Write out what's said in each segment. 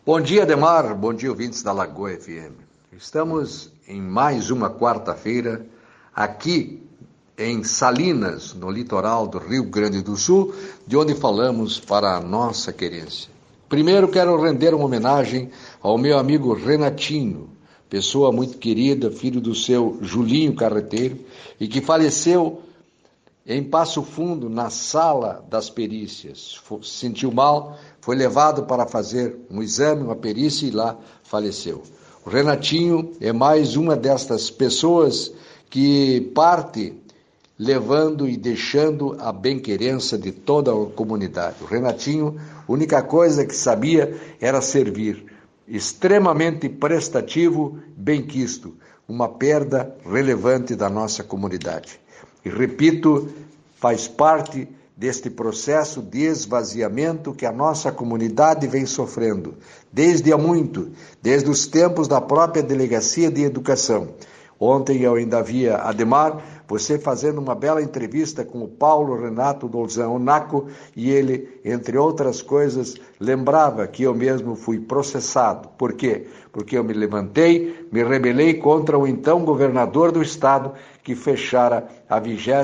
Bom dia, Ademar. Bom dia, ouvintes da Lagoa FM. Estamos em mais uma quarta-feira aqui em Salinas, no litoral do Rio Grande do Sul, de onde falamos para a nossa querência. Primeiro quero render uma homenagem ao meu amigo Renatinho, pessoa muito querida, filho do seu Julinho Carreteiro, e que faleceu em Passo Fundo, na sala das perícias. Se sentiu mal, foi levado para fazer um exame, uma perícia, e lá faleceu. O Renatinho é mais uma destas pessoas que parte levando e deixando a bem-querença de toda a comunidade. O Renatinho, a única coisa que sabia era servir. Extremamente prestativo, benquisto, uma perda relevante da nossa comunidade. E repito, faz parte deste processo de esvaziamento que a nossa comunidade vem sofrendo, desde há muito, desde os tempos da própria Delegacia de Educação. Ontem eu ainda via, Ademar, você fazendo uma bela entrevista com o Paulo Renato Dolzão Naco, e ele, entre outras coisas, lembrava que eu mesmo fui processado. Por quê? Porque eu me levantei, me rebelei contra o então governador do estado que fechara a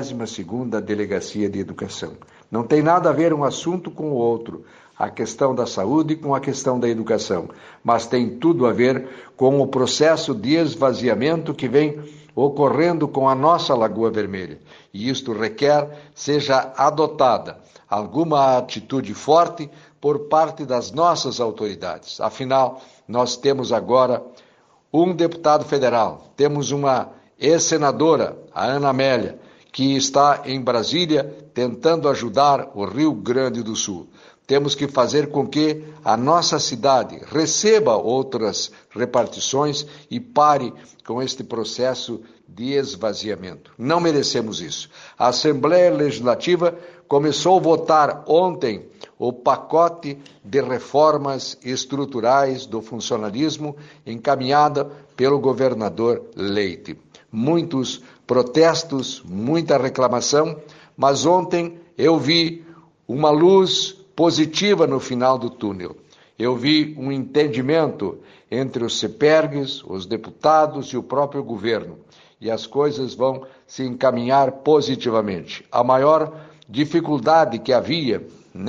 22ª Delegacia de Educação. Não tem nada a ver um assunto com o outro, a questão da saúde com a questão da educação, mas tem tudo a ver com o processo de esvaziamento que vem ocorrendo com a nossa Lagoa Vermelha. E isto requer seja adotada alguma atitude forte por parte das nossas autoridades. Afinal, nós temos agora um deputado federal, temos uma ex-senadora, a Ana Amélia, que está em Brasília tentando ajudar o Rio Grande do Sul. Temos que fazer com que a nossa cidade receba outras repartições e pare com este processo de esvaziamento. Não merecemos isso. A Assembleia Legislativa começou a votar ontem o pacote de reformas estruturais do funcionalismo encaminhada pelo governador Leite. Muitos protestos, muita reclamação, mas ontem eu vi uma luz positiva no final do túnel. Eu vi um entendimento entre os CEPERGs, os deputados e o próprio governo, e as coisas vão se encaminhar positivamente. A maior dificuldade que havia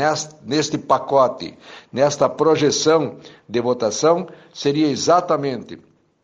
neste pacote, nesta projeção de votação, seria exatamente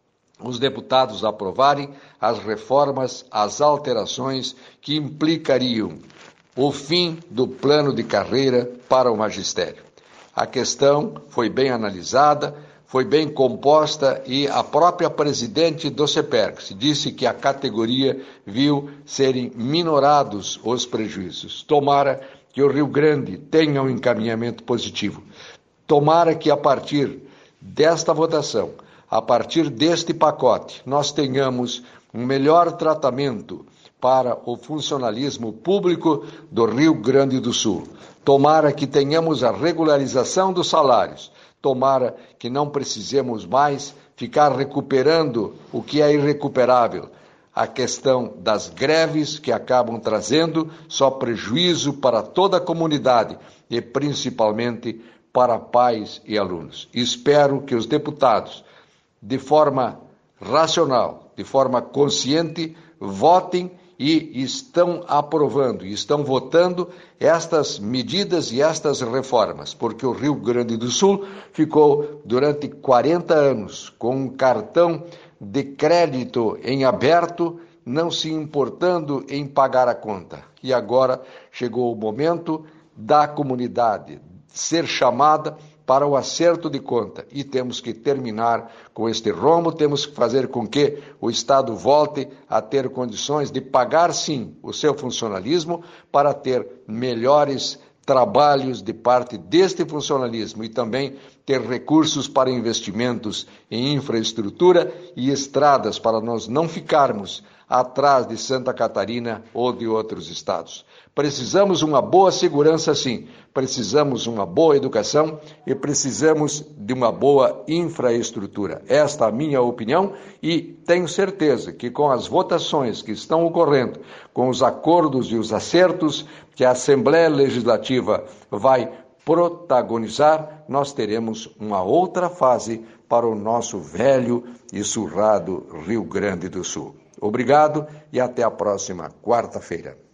os deputados aprovarem as reformas, as alterações que implicariam o fim do plano de carreira para o magistério. A questão foi bem analisada, foi bem composta, e a própria presidente do CEPERGS disse que a categoria viu serem minorados os prejuízos. Tomara que o Rio Grande tenha um encaminhamento positivo. Tomara que a partir desta votação, a partir deste pacote, nós tenhamos um melhor tratamento para o funcionalismo público do Rio Grande do Sul. Tomara que tenhamos a regularização dos salários. Tomara que não precisemos mais ficar recuperando o que é irrecuperável. A questão das greves, que acabam trazendo só prejuízo para toda a comunidade e principalmente para pais e alunos. Espero que os deputados, de forma racional, de forma consciente, votem e estão aprovando, e estão votando estas medidas e estas reformas, porque o Rio Grande do Sul ficou durante 40 anos com um cartão de crédito em aberto, não se importando em pagar a conta. E agora chegou o momento da comunidade ser chamada para o acerto de conta, e temos que terminar com este rombo, temos que fazer com que o Estado volte a ter condições de pagar, sim, o seu funcionalismo, para ter melhores trabalhos de parte deste funcionalismo e também ter recursos para investimentos em infraestrutura e estradas, para nós não ficarmos atrás de Santa Catarina ou de outros estados. Precisamos uma boa segurança, sim, precisamos uma boa educação e precisamos de uma boa infraestrutura. Esta é a minha opinião, e tenho certeza que com as votações que estão ocorrendo, com os acordos e os acertos que a Assembleia Legislativa vai protagonizar, nós teremos uma outra fase para o nosso velho e surrado Rio Grande do Sul. Obrigado e até a próxima quarta-feira.